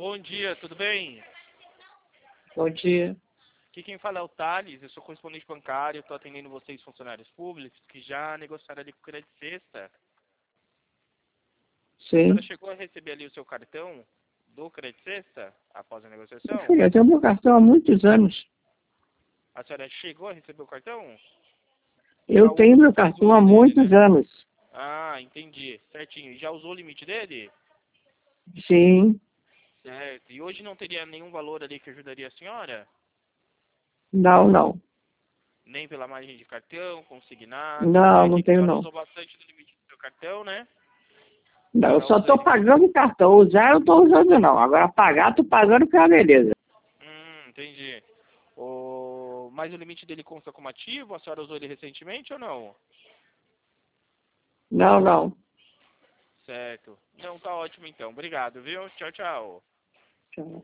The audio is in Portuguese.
Bom dia, tudo bem? Bom dia. Aqui quem fala é o Thales, eu sou correspondente bancário, estou atendendo vocês, funcionários públicos, que já negociaram ali com o Credit Sexta. A senhora Sim. chegou a receber ali o seu cartão do Credit Sexta após a negociação? Filha, eu tenho meu cartão há muitos anos. A senhora chegou a receber o cartão? Já Eu tenho meu fez cartão uso há dele, muitos né? anos. Ah, entendi. Certinho. Já usou o limite dele? Sim. Certo. E hoje não teria nenhum valor ali que ajudaria a senhora? Não, não. Nem pela margem de cartão, consignado. Eu Não, vi não aqui que a tenho senhora não. usou bastante do limite do seu cartão, né? Não, eu Já só usou estou ele. pagando o cartão. Usar eu estou usando não. Agora pagar, estou pagando que é uma beleza. Entendi. Mas o limite dele consta como ativo? A senhora usou ele recentemente ou não? Não, não. Certo. Não, tá ótimo então. Obrigado, viu? Tchau, tchau. Tchau.